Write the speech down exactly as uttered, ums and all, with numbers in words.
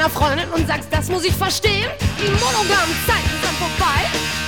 deiner Freundin und sagst, das muss ich verstehen. Die monogamen Zeiten sind vorbei.